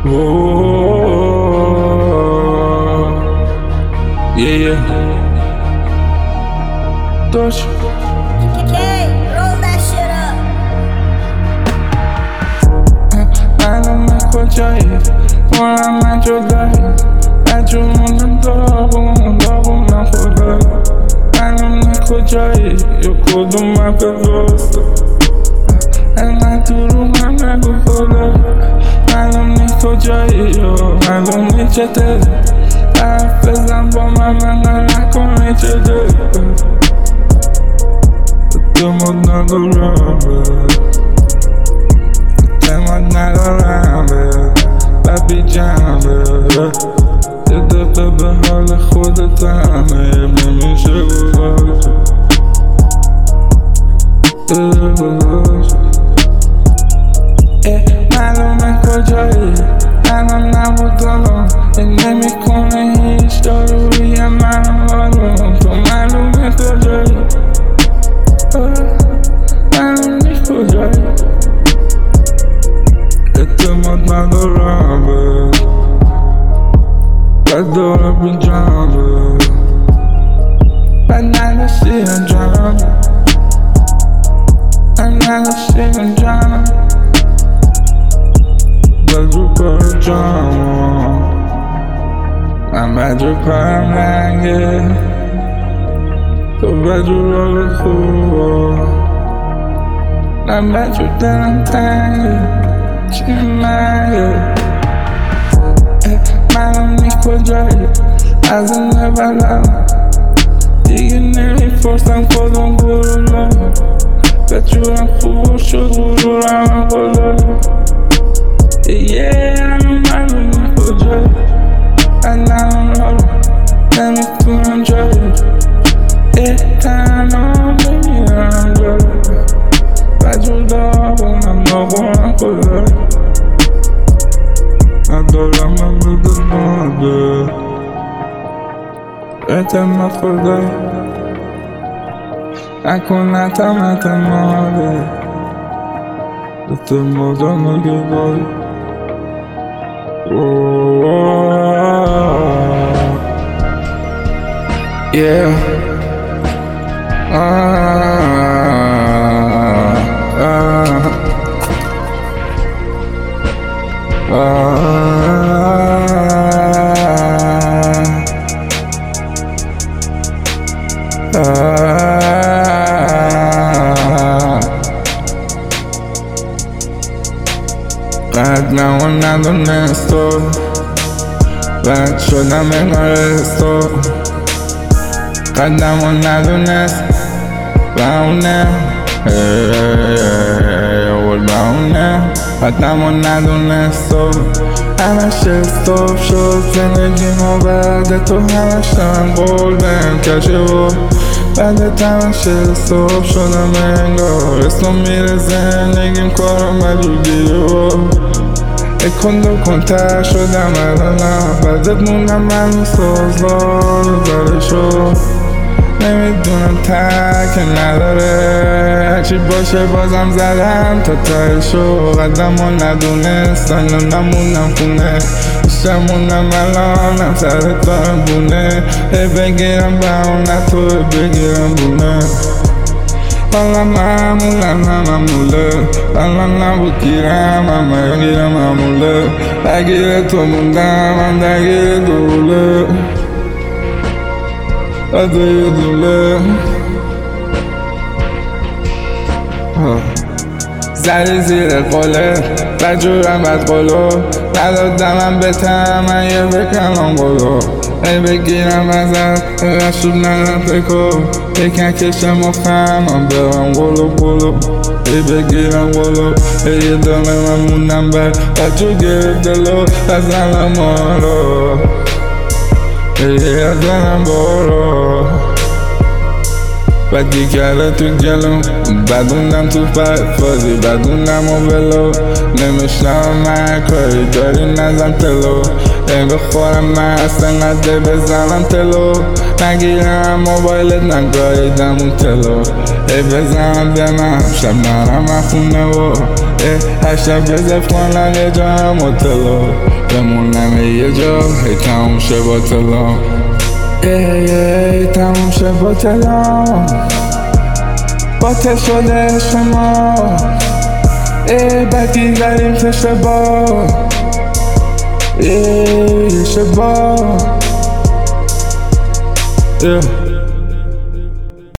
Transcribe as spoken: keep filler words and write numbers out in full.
Oh, yeah, yeah. Touch. Okay, roll that shit up. Nada me escucháis, ahora me ayudáis. Ayúdame en todo, todo me jodáis. Nada me escucháis, yo cuido más que gosto. En la turma me jodáis. Nada me escucháis, yo nada me chatei. Apesar de uma maneira com leite de tô mudando o rubber. Tô mudando o rubber. Baby jammer. Tô do bebê rola roda tame. Bem me chego hoje. Eh, malo me kojai. Nada na botolo. E nem me come história. Malo, tô malo me kojai. Mudando o rubber. Adoro pijama. Banana shit and drama. Banana shit and drama. Bedroom for drama. I'm bedroom for a man, yeah. So bedroom roller cool. I'm bedroom downtown, yeah. Chimaya, eh, malo me kojai, as I never love. Digging every force I'm called on good love. Bet you I'm full, should would around for love. Yeah, I'm malo me kojai, and now I'm love. Let me feel enjoy it. Eh, time on baby, I'm good. Bet you love, I'm not gonna for love. Adoro ma budu mode. Ete ma fode. Akuna ta ma ta mode. Ete modo no geboy. Oh, yeah. Ah, ah, ah. Ah, right now I'm not the next door. Right, sure that make my rest door. Right now I'm not the next. Round now, hey, hey, hey, hold down now. Right now I'm not the next door. Alla shit stop shows, زندگی ما بعد تو همش دارم بردم کشو. بعد تمام شد صبح شدم انگار اسم میره زندگیم کارم مجبوریه. اکندو کنتر شدم الانم بعدت موندم من سازدار داره شد. نمیدونم تک نداره هرچی باشه بازم زدم تا تایشو. قدم و ندونستن و نمونم خونه بیشتر موندم الانم سرت دارم بونه. هی بگیرم بهونه تو بگیرم بونه. والا معمولا معموله والا نبود گیرم همه گیرم معموله. بگیر تو موندم من درگیر دوله. ادای دوله زدی زیر قله بجورم بد قلو. ندادم من بتم من یه بکنم قلو. ای بگیرم ازت رشوب ندم فکو. یکن کشم مخم من برم قلو قلو. ای بگیرم قلو. ای یه دانه من موندم بر بچو گرفت دلو. بزنم آرو ای یه دانم برو. بعد دیگره تو جلوم، بدوندم تو فازی، بدوندم و ولو نمیشنم من کاری داری نزم تلو. ای بخورم من اصلا قده بزنم تلو، نگیرم موبایلت نگاهیدم اون تلو. ای بزنم دنم شب نرم خونه و ای هر شب گذف کنم یه جا هم و تلو، بمونم یه جا هی تموم شه با تلو. ای ای تموم شه با تلو، باطل شده شما. ای بدی داریم که شبا، ای شبا. Yeah.